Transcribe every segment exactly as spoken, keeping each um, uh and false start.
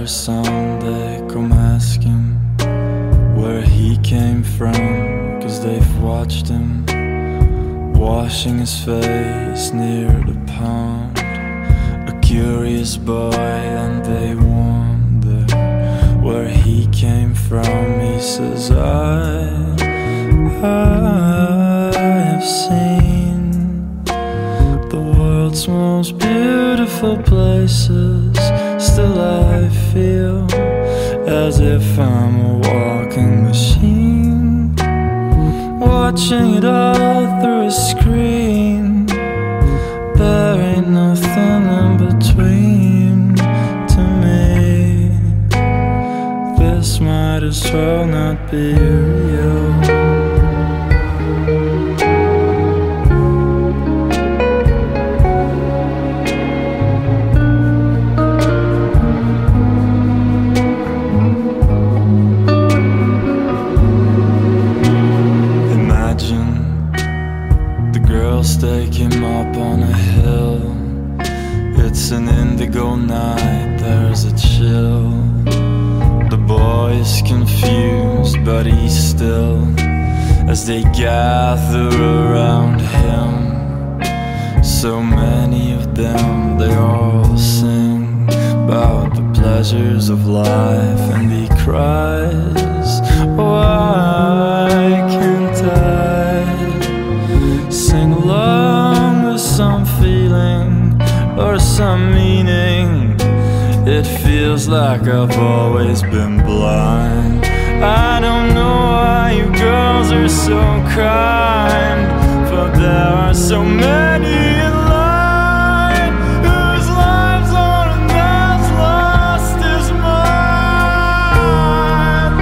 someday come ask him where he came from, 'cause they've watched him washing his face near the pond. A curious boy, and they wonder where he came from. He says, I, I have seen the world's most beautiful places. Still I feel as if I'm a walking machine, watching it all through a screen. There ain't nothing in between to me. This might as well not be real. Take him up on a hill. It's an indigo night, there's a chill. The boy is confused, but he's still. As they gather around him, so many of them, they all sing about the pleasures of life. And he cries, why can't I sing along with some feeling or some meaning? It feels like I've always been blind. I don't know why you girls are so kind, but there are so many in line whose lives aren't as lost as mine.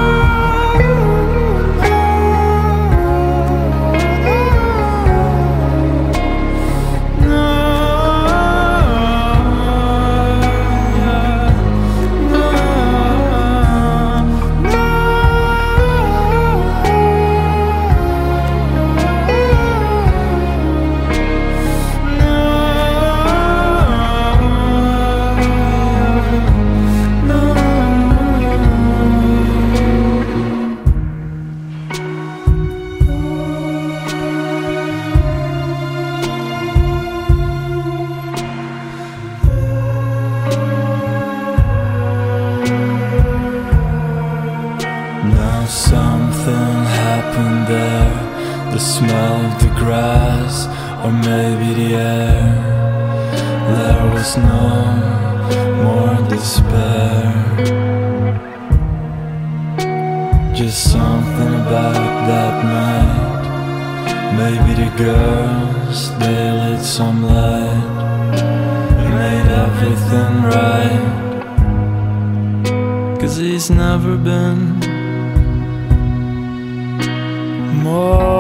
Something happened there, the smell of the grass, or maybe the air. There was no more despair, just something about that night. Maybe the girls, they lit some light and made everything right. 'Cause he's never been more